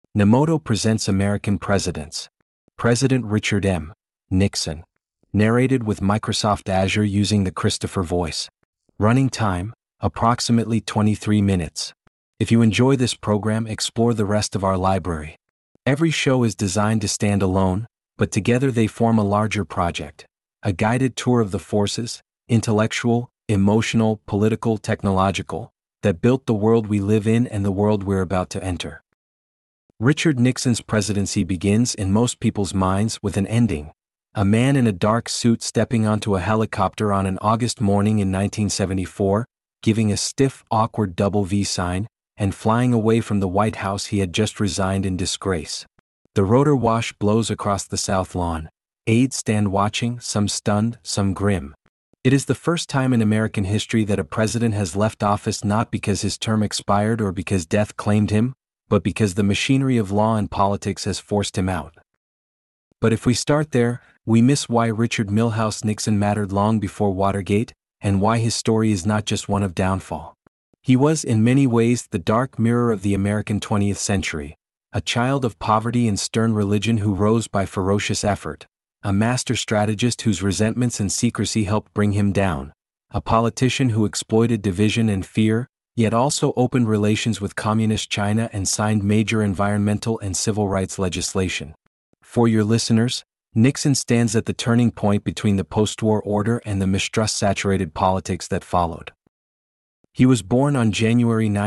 Nemoto presents American Presidents. President Richard M. Nixon. Narrated with Microsoft Azure using the Christopher voice. Running time, approximately 23 minutes. If you enjoy this program, explore the rest of our library. Every show is designed to stand alone, but together they form a larger project. A guided tour of the forces, intellectual, emotional, political, technological, that built the world we live in and the world we're about to enter. Richard Nixon's presidency begins in most people's minds with an ending. A man in a dark suit stepping onto a helicopter on an August morning in 1974, giving a stiff, awkward double V sign, and flying away from the White House he had just resigned in disgrace. The rotor wash blows across the South Lawn. Aides stand watching, some stunned, some grim. It is the first time in American history that a president has left office not because his term expired or because death claimed him, but because the machinery of law and politics has forced him out. But if we start there, we miss why Richard Milhous Nixon mattered long before Watergate, and why his story is not just one of downfall. He was in many ways the dark mirror of the American 20th century, a child of poverty and stern religion who rose by ferocious effort, a master strategist whose resentments and secrecy helped bring him down, a politician who exploited division and fear, yet also opened relations with Communist China and signed major environmental and civil rights legislation. For your listeners, Nixon stands at the turning point between the post-war order and the mistrust-saturated politics that followed. He was born on January 9,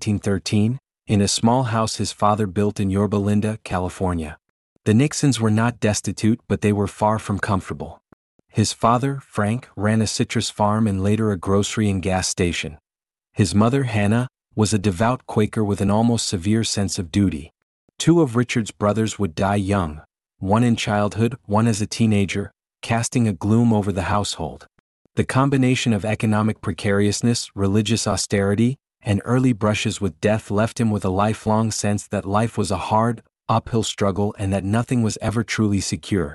1913, in a small house his father built in Yorba Linda, California. The Nixons were not destitute, but they were far from comfortable. His father, Frank, ran a citrus farm and later a grocery and gas station. His mother, Hannah, was a devout Quaker with an almost severe sense of duty. Two of Richard's brothers would die young, one in childhood, one as a teenager, casting a gloom over the household. The combination of economic precariousness, religious austerity, and early brushes with death left him with a lifelong sense that life was a hard, uphill struggle and that nothing was ever truly secure.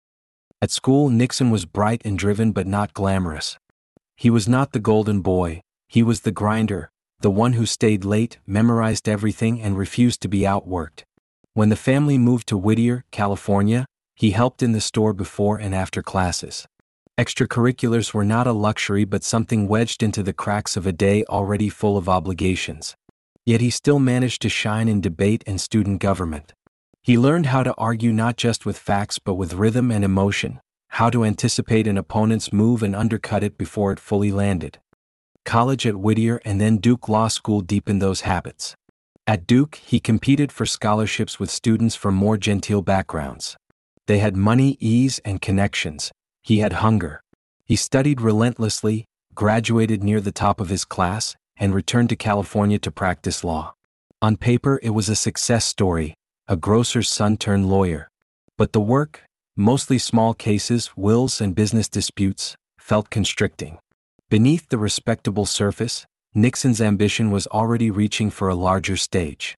At school, Nixon was bright and driven but not glamorous. He was not the golden boy. He was the grinder, the one who stayed late, memorized everything, and refused to be outworked. When the family moved to Whittier, California, he helped in the store before and after classes. Extracurriculars were not a luxury but something wedged into the cracks of a day already full of obligations. Yet he still managed to shine in debate and student government. He learned how to argue not just with facts but with rhythm and emotion, how to anticipate an opponent's move and undercut it before it fully landed. College at Whittier and then Duke Law School deepened those habits. At Duke, he competed for scholarships with students from more genteel backgrounds. They had money, ease, and connections. He had hunger. He studied relentlessly, graduated near the top of his class, and returned to California to practice law. On paper, it was a success story, a grocer's son turned lawyer. But the work, mostly small cases, wills, and business disputes, felt constricting. Beneath the respectable surface, Nixon's ambition was already reaching for a larger stage.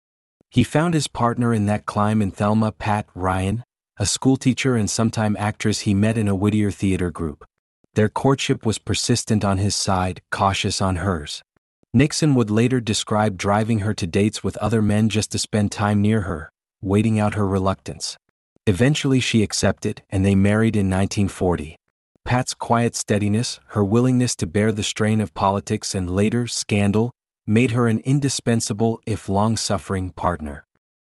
He found his partner in that climb in Thelma Pat Ryan, a schoolteacher and sometime actress he met in a Whittier theater group. Their courtship was persistent on his side, cautious on hers. Nixon would later describe driving her to dates with other men just to spend time near her, waiting out her reluctance. Eventually she accepted, and they married in 1940. Pat's quiet steadiness, her willingness to bear the strain of politics and later scandal, made her an indispensable, if long-suffering, partner.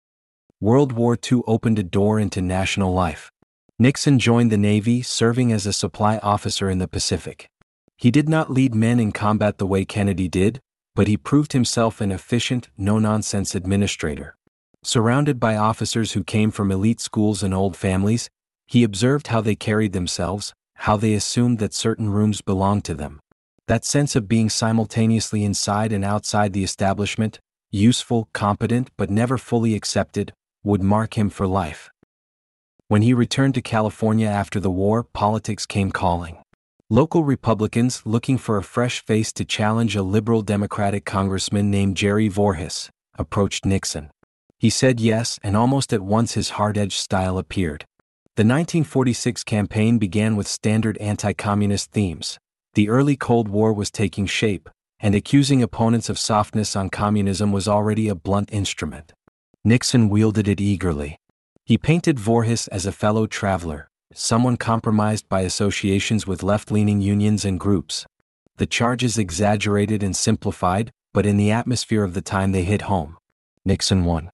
World War II opened a door into national life. Nixon joined the Navy, serving as a supply officer in the Pacific. He did not lead men in combat the way Kennedy did, but he proved himself an efficient, no-nonsense administrator. Surrounded by officers who came from elite schools and old families, he observed how they carried themselves, how they assumed that certain rooms belonged to them. That sense of being simultaneously inside and outside the establishment, useful, competent, but never fully accepted, would mark him for life. When he returned to California after the war, politics came calling. Local Republicans, looking for a fresh face to challenge a liberal Democratic congressman named Jerry Voorhis, approached Nixon. He said yes, and almost at once his hard-edged style appeared. The 1946 campaign began with standard anti-communist themes. The early Cold War was taking shape, and accusing opponents of softness on communism was already a blunt instrument. Nixon wielded it eagerly. He painted Voorhis as a fellow traveler, someone compromised by associations with left-leaning unions and groups. The charges exaggerated and simplified, but in the atmosphere of the time they hit home. Nixon won.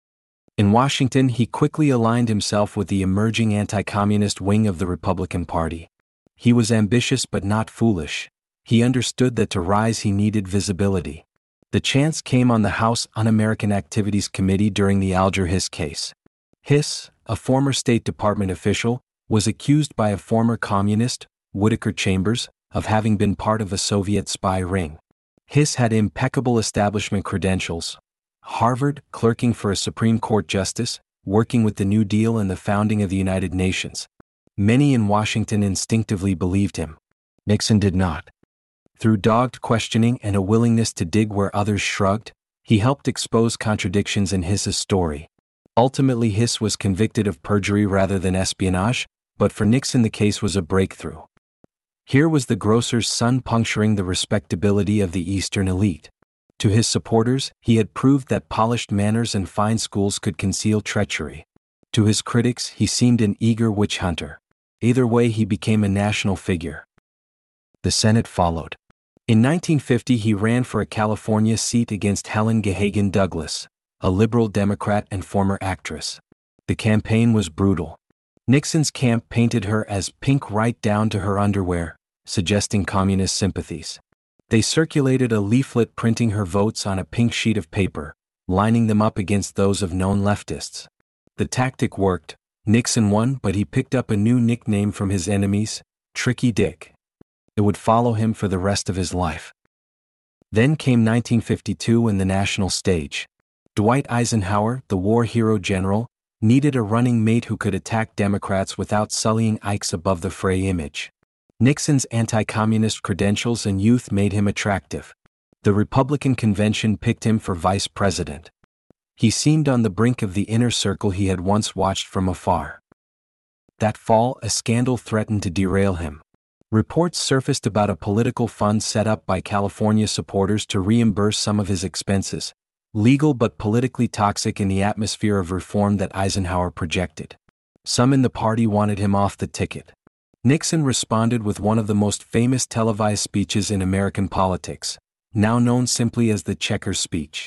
In Washington, he quickly aligned himself with the emerging anti-communist wing of the Republican Party. He was ambitious but not foolish. He understood that to rise he needed visibility. The chance came on the House Un-American Activities Committee during the Alger Hiss case. Hiss, a former State Department official, was accused by a former communist, Whittaker Chambers, of having been part of a Soviet spy ring. Hiss had impeccable establishment credentials. Harvard, clerking for a Supreme Court justice, working with the New Deal and the founding of the United Nations. Many in Washington instinctively believed him. Nixon did not. Through dogged questioning and a willingness to dig where others shrugged, he helped expose contradictions in Hiss's story. Ultimately, Hiss was convicted of perjury rather than espionage, but for Nixon the case was a breakthrough. Here was the grocer's son puncturing the respectability of the Eastern elite. To his supporters, he had proved that polished manners and fine schools could conceal treachery. To his critics, he seemed an eager witch hunter. Either way, he became a national figure. The Senate followed. In 1950, he ran for a California seat against Helen Gahagan Douglas, a liberal Democrat and former actress. The campaign was brutal. Nixon's camp painted her as pink right down to her underwear, suggesting communist sympathies. They circulated a leaflet printing her votes on a pink sheet of paper, lining them up against those of known leftists. The tactic worked. Nixon won, but he picked up a new nickname from his enemies, Tricky Dick. It would follow him for the rest of his life. Then came 1952 and the national stage. Dwight Eisenhower, the war hero general, needed a running mate who could attack Democrats without sullying Ike's above-the-fray image. Nixon's anti-communist credentials and youth made him attractive. The Republican convention picked him for vice president. He seemed on the brink of the inner circle he had once watched from afar. That fall, a scandal threatened to derail him. Reports surfaced about a political fund set up by California supporters to reimburse some of his expenses, legal but politically toxic in the atmosphere of reform that Eisenhower projected. Some in the party wanted him off the ticket. Nixon responded with one of the most famous televised speeches in American politics, now known simply as the Checkers speech.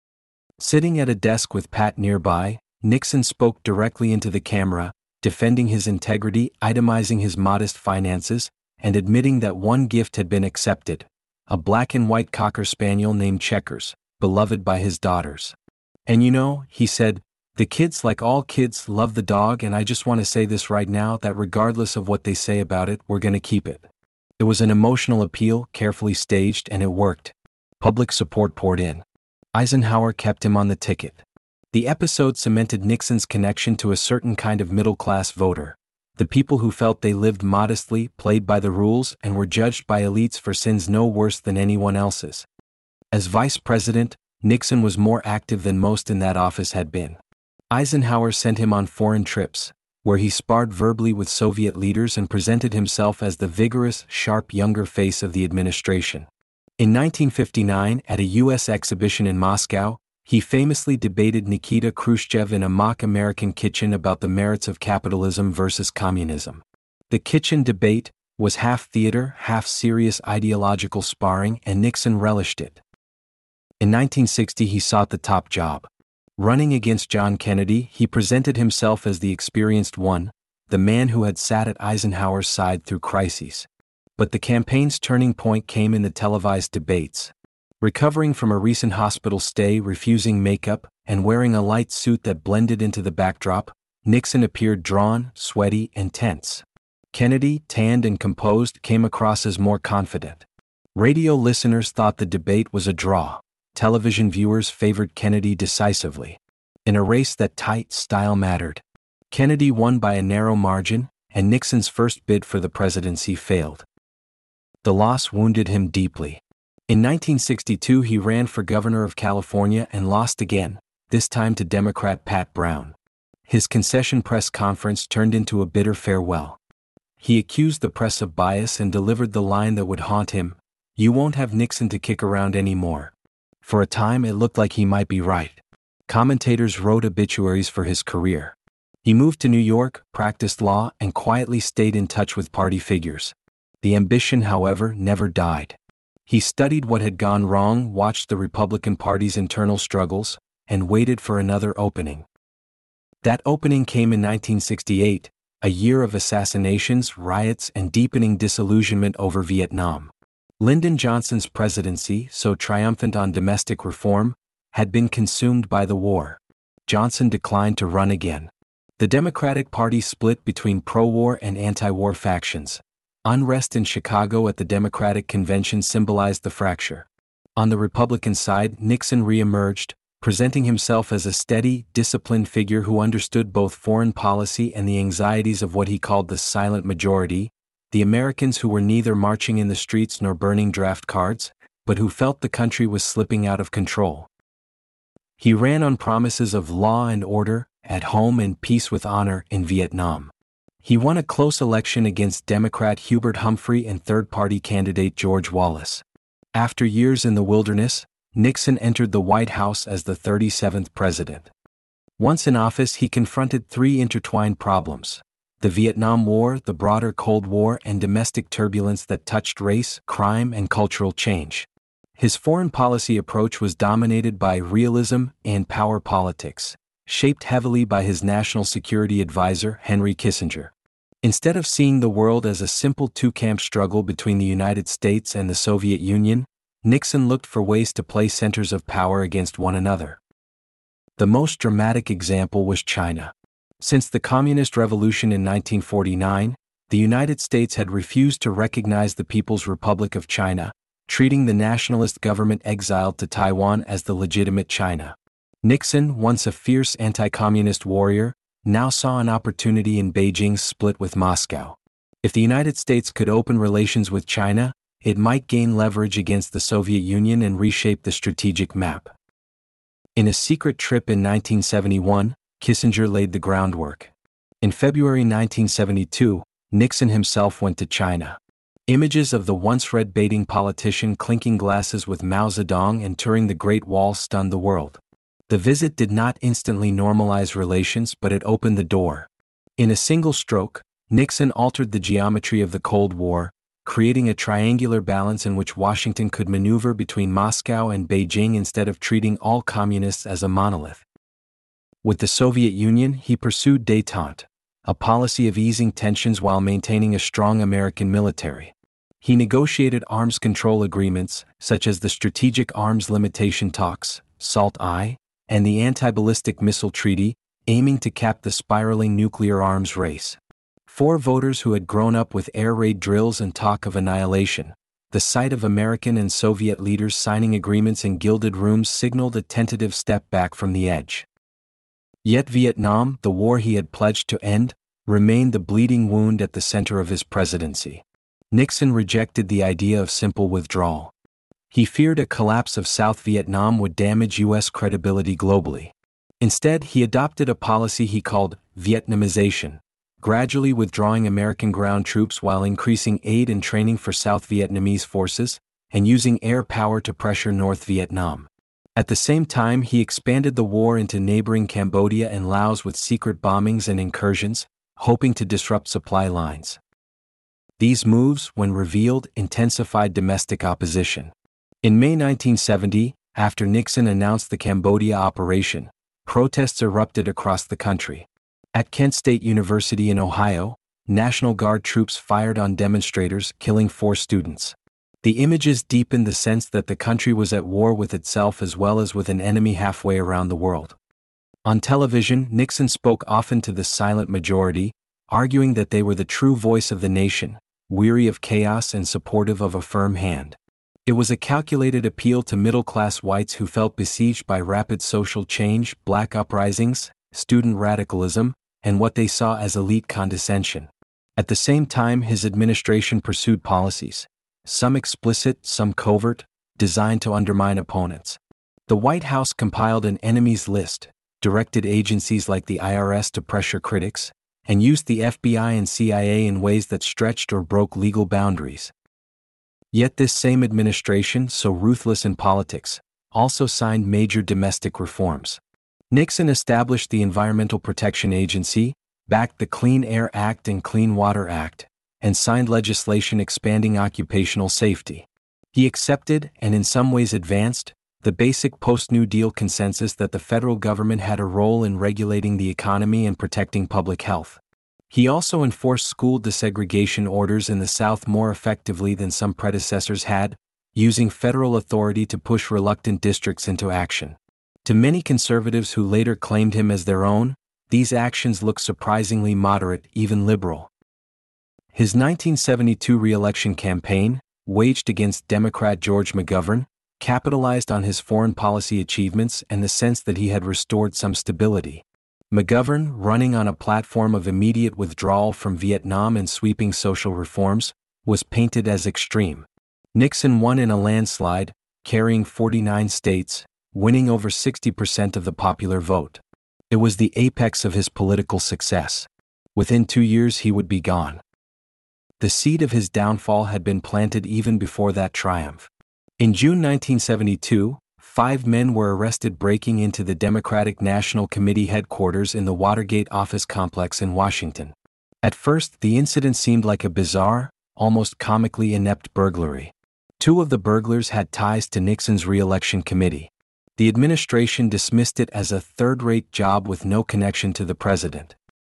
Sitting at a desk with Pat nearby, Nixon spoke directly into the camera, defending his integrity, itemizing his modest finances, and admitting that one gift had been accepted, a black and white Cocker Spaniel named Checkers, beloved by his daughters. And you know, he said, the kids, like all kids, love the dog, and I just want to say this right now, that regardless of what they say about it, we're going to keep it. It was an emotional appeal, carefully staged, and it worked. Public support poured in. Eisenhower kept him on the ticket. The episode cemented Nixon's connection to a certain kind of middle-class voter, the people who felt they lived modestly, played by the rules, and were judged by elites for sins no worse than anyone else's. As vice president, Nixon was more active than most in that office had been. Eisenhower sent him on foreign trips, where he sparred verbally with Soviet leaders and presented himself as the vigorous, sharp younger face of the administration. In 1959, at a U.S. exhibition in Moscow, he famously debated Nikita Khrushchev in a mock American kitchen about the merits of capitalism versus communism. The kitchen debate was half theater, half serious ideological sparring, and Nixon relished it. In 1960, he sought the top job. Running against John Kennedy, he presented himself as the experienced one, the man who had sat at Eisenhower's side through crises. But the campaign's turning point came in the televised debates. Recovering from a recent hospital stay, refusing makeup, and wearing a light suit that blended into the backdrop, Nixon appeared drawn, sweaty, and tense. Kennedy, tanned and composed, came across as more confident. Radio listeners thought the debate was a draw. Television viewers favored Kennedy decisively. In a race that tight style mattered. Kennedy won by a narrow margin, and Nixon's first bid for the presidency failed. The loss wounded him deeply. In 1962, he ran for governor of California and lost again, this time to Democrat Pat Brown. His concession press conference turned into a bitter farewell. He accused the press of bias and delivered the line that would haunt him, "You won't have Nixon to kick around anymore." For a time it looked like he might be right. Commentators wrote obituaries for his career. He moved to New York, practiced law, and quietly stayed in touch with party figures. The ambition, however, never died. He studied what had gone wrong, watched the Republican Party's internal struggles, and waited for another opening. That opening came in 1968, a year of assassinations, riots, and deepening disillusionment over Vietnam. Lyndon Johnson's presidency, so triumphant on domestic reform, had been consumed by the war. Johnson declined to run again. The Democratic Party split between pro-war and anti-war factions. Unrest in Chicago at the Democratic Convention symbolized the fracture. On the Republican side, Nixon re-emerged, presenting himself as a steady, disciplined figure who understood both foreign policy and the anxieties of what he called the silent majority, the Americans who were neither marching in the streets nor burning draft cards, but who felt the country was slipping out of control. He ran on promises of law and order, at home, and peace with honor in Vietnam. He won a close election against Democrat Hubert Humphrey and third-party candidate George Wallace. After years in the wilderness, Nixon entered the White House as the 37th president. Once in office, he confronted three intertwined problems: the Vietnam War, the broader Cold War, and domestic turbulence that touched race, crime, and cultural change. His foreign policy approach was dominated by realism and power politics, shaped heavily by his national security advisor, Henry Kissinger. Instead of seeing the world as a simple two-camp struggle between the United States and the Soviet Union, Nixon looked for ways to play centers of power against one another. The most dramatic example was China. Since the Communist Revolution in 1949, the United States had refused to recognize the People's Republic of China, treating the nationalist government exiled to Taiwan as the legitimate China. Nixon, once a fierce anti-communist warrior, now saw an opportunity in Beijing's split with Moscow. If the United States could open relations with China, it might gain leverage against the Soviet Union and reshape the strategic map. In a secret trip in 1971, Kissinger laid the groundwork. In February 1972, Nixon himself went to China. Images of the once red-baiting politician clinking glasses with Mao Zedong and touring the Great Wall stunned the world. The visit did not instantly normalize relations, but it opened the door. In a single stroke, Nixon altered the geometry of the Cold War, creating a triangular balance in which Washington could maneuver between Moscow and Beijing instead of treating all communists as a monolith. With the Soviet Union, he pursued détente, a policy of easing tensions while maintaining a strong American military. He negotiated arms control agreements, such as the Strategic Arms Limitation Talks, SALT-I, and the Anti-Ballistic Missile Treaty, aiming to cap the spiraling nuclear arms race. For voters who had grown up with air raid drills and talk of annihilation, the sight of American and Soviet leaders signing agreements in gilded rooms signaled a tentative step back from the edge. Yet Vietnam, the war he had pledged to end, remained the bleeding wound at the center of his presidency. Nixon rejected the idea of simple withdrawal. He feared a collapse of South Vietnam would damage U.S. credibility globally. Instead, he adopted a policy he called Vietnamization, gradually withdrawing American ground troops while increasing aid and training for South Vietnamese forces, and using air power to pressure North Vietnam. At the same time, he expanded the war into neighboring Cambodia and Laos with secret bombings and incursions, hoping to disrupt supply lines. These moves, when revealed, intensified domestic opposition. In May 1970, after Nixon announced the Cambodia operation, protests erupted across the country. At Kent State University in Ohio, National Guard troops fired on demonstrators, killing 4 students. The images deepened the sense that the country was at war with itself as well as with an enemy halfway around the world. On television, Nixon spoke often to the silent majority, arguing that they were the true voice of the nation, weary of chaos and supportive of a firm hand. It was a calculated appeal to middle-class whites who felt besieged by rapid social change, black uprisings, student radicalism, and what they saw as elite condescension. At the same time, his administration pursued policies, some explicit, some covert, designed to undermine opponents. The White House compiled an enemies list, directed agencies like the IRS to pressure critics, and used the FBI and CIA in ways that stretched or broke legal boundaries. Yet this same administration, so ruthless in politics, also signed major domestic reforms. Nixon established the Environmental Protection Agency, backed the Clean Air Act and Clean Water Act, and signed legislation expanding occupational safety. He accepted, and in some ways advanced, the basic post-New Deal consensus that the federal government had a role in regulating the economy and protecting public health. He also enforced school desegregation orders in the South more effectively than some predecessors had, using federal authority to push reluctant districts into action. To many conservatives who later claimed him as their own, these actions look surprisingly moderate, even liberal. His 1972 re-election campaign, waged against Democrat George McGovern, capitalized on his foreign policy achievements and the sense that he had restored some stability. McGovern, running on a platform of immediate withdrawal from Vietnam and sweeping social reforms, was painted as extreme. Nixon won in a landslide, carrying 49 states, winning over 60% of the popular vote. It was the apex of his political success. Within 2 years he would be gone. The seed of his downfall had been planted even before that triumph. In June 1972, 5 men were arrested breaking into the Democratic National Committee headquarters in the Watergate office complex in Washington. At first, the incident seemed like a bizarre, almost comically inept burglary. 2 of the burglars had ties to Nixon's re-election committee. The administration dismissed it as a third-rate job with no connection to the president.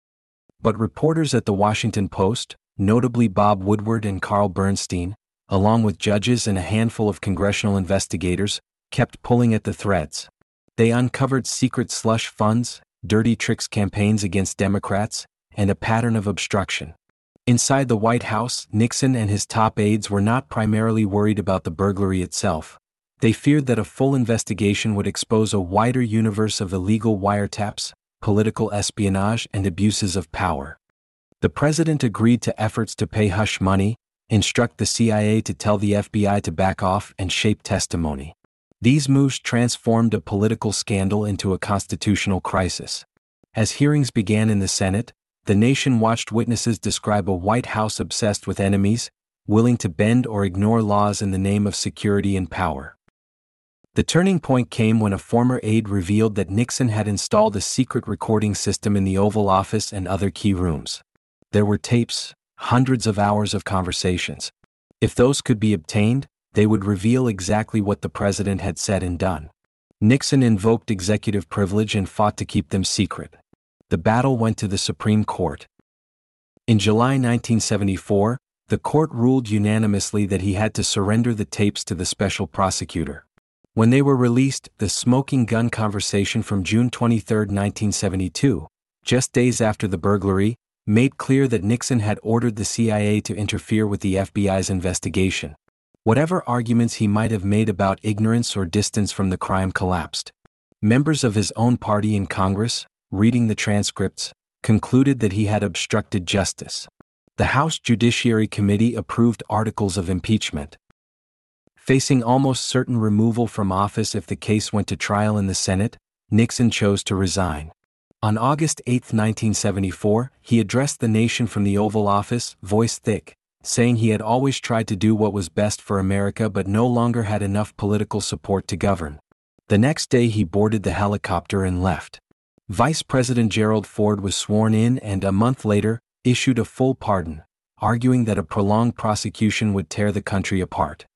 But reporters at the Washington Post, notably Bob Woodward and Carl Bernstein, along with judges and a handful of congressional investigators, kept pulling at the threads. They uncovered secret slush funds, dirty tricks campaigns against Democrats, and a pattern of obstruction. Inside the White House, Nixon and his top aides were not primarily worried about the burglary itself. They feared that a full investigation would expose a wider universe of illegal wiretaps, political espionage, and abuses of power. The president agreed to efforts to pay hush money, instruct the CIA to tell the FBI to back off, and shape testimony. These moves transformed a political scandal into a constitutional crisis. As hearings began in the Senate, the nation watched witnesses describe a White House obsessed with enemies, willing to bend or ignore laws in the name of security and power. The turning point came when a former aide revealed that Nixon had installed a secret recording system in the Oval Office and other key rooms. There were tapes, hundreds of hours of conversations. If those could be obtained, they would reveal exactly what the president had said and done. Nixon invoked executive privilege and fought to keep them secret. The battle went to the Supreme Court. In July 1974, the court ruled unanimously that he had to surrender the tapes to the special prosecutor. When they were released, the smoking gun conversation from June 23, 1972, just days after the burglary, made clear that Nixon had ordered the CIA to interfere with the FBI's investigation. Whatever arguments he might have made about ignorance or distance from the crime collapsed. Members of his own party in Congress, reading the transcripts, concluded that he had obstructed justice. The House Judiciary Committee approved articles of impeachment. Facing almost certain removal from office if the case went to trial in the Senate, Nixon chose to resign. On August 8, 1974, he addressed the nation from the Oval Office, voice thick, saying he had always tried to do what was best for America but no longer had enough political support to govern. The next day he boarded the helicopter and left. Vice President Gerald Ford was sworn in and, a month later, issued a full pardon, arguing that a prolonged prosecution would tear the country apart.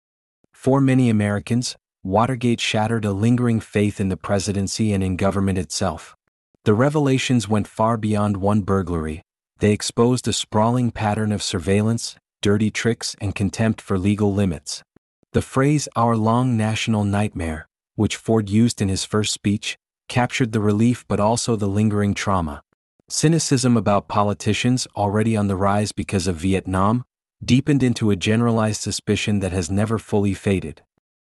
For many Americans, Watergate shattered a lingering faith in the presidency and in government itself. The revelations went far beyond one burglary. They exposed a sprawling pattern of surveillance, dirty tricks, and contempt for legal limits. The phrase "our long national nightmare," which Ford used in his first speech, captured the relief but also the lingering trauma. Cynicism about politicians, already on the rise because of Vietnam, deepened into a generalized suspicion that has never fully faded.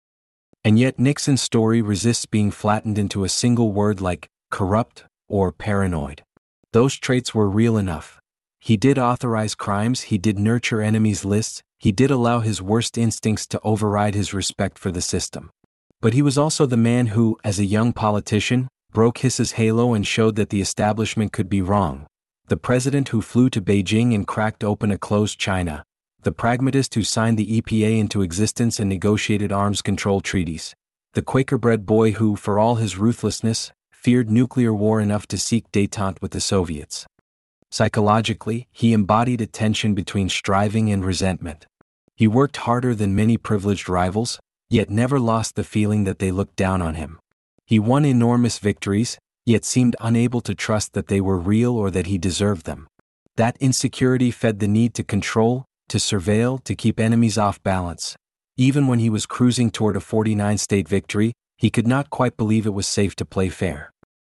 And yet Nixon's story resists being flattened into a single word like corrupt or paranoid. Those traits were real enough. He did authorize crimes, he did nurture enemies' lists, he did allow his worst instincts to override his respect for the system. But he was also the man who, as a young politician, broke his halo and showed that the establishment could be wrong. The president who flew to Beijing and cracked open a closed China. The pragmatist who signed the EPA into existence and negotiated arms control treaties. The Quaker-bred boy who, for all his ruthlessness, feared nuclear war enough to seek détente with the Soviets. Psychologically, he embodied a tension between striving and resentment. He worked harder than many privileged rivals, yet never lost the feeling that they looked down on him. He won enormous victories, yet seemed unable to trust that they were real or that he deserved them. That insecurity fed the need to control, to surveil, to keep enemies off balance. Even when he was cruising toward a 49-state victory, he could not quite believe it was safe to play fair.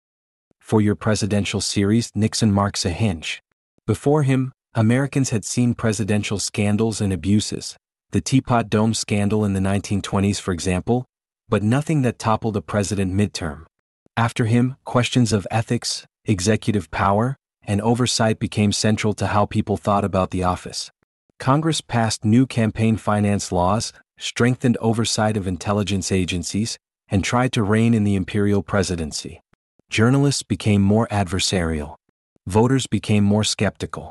For your presidential series, Nixon marks a hinge. Before him, Americans had seen presidential scandals and abuses, the Teapot Dome scandal in the 1920s for example, but nothing that toppled a president midterm. After him, questions of ethics, executive power, and oversight became central to how people thought about the office. Congress passed new campaign finance laws, strengthened oversight of intelligence agencies, and tried to rein in the imperial presidency. Journalists became more adversarial. Voters became more skeptical.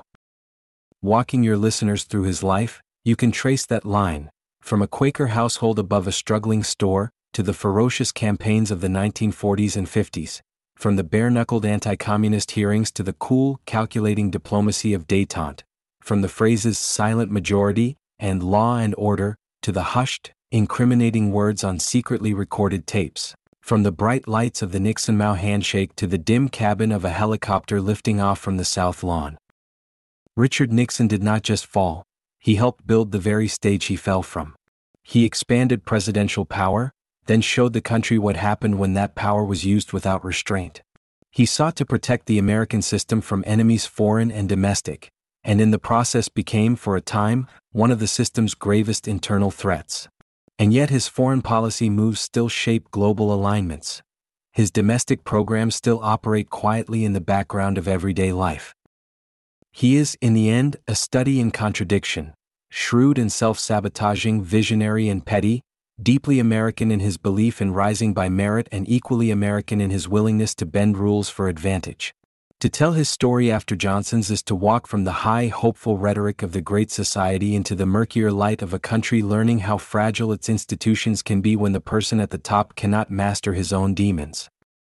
Walking your listeners through his life, you can trace that line, from a Quaker household above a struggling store, to the ferocious campaigns of the 1940s and 50s, from the bare-knuckled anti-communist hearings to the cool, calculating diplomacy of détente, from the phrases silent majority and law and order to the hushed, incriminating words on secretly recorded tapes, from the bright lights of the Nixon-Mao handshake to the dim cabin of a helicopter lifting off from the South Lawn. Richard Nixon did not just fall, he helped build the very stage he fell from. He expanded presidential power, then showed the country what happened when that power was used without restraint. He sought to protect the American system from enemies foreign and domestic, and in the process became, for a time, one of the system's gravest internal threats. And yet his foreign policy moves still shape global alignments. His domestic programs still operate quietly in the background of everyday life. He is, in the end, a study in contradiction, shrewd and self-sabotaging, visionary and petty, deeply American in his belief in rising by merit and equally American in his willingness to bend rules for advantage. To tell his story after Johnson's is to walk from the high, hopeful rhetoric of the Great Society into the murkier light of a country learning how fragile its institutions can be when the person at the top cannot master his own demons.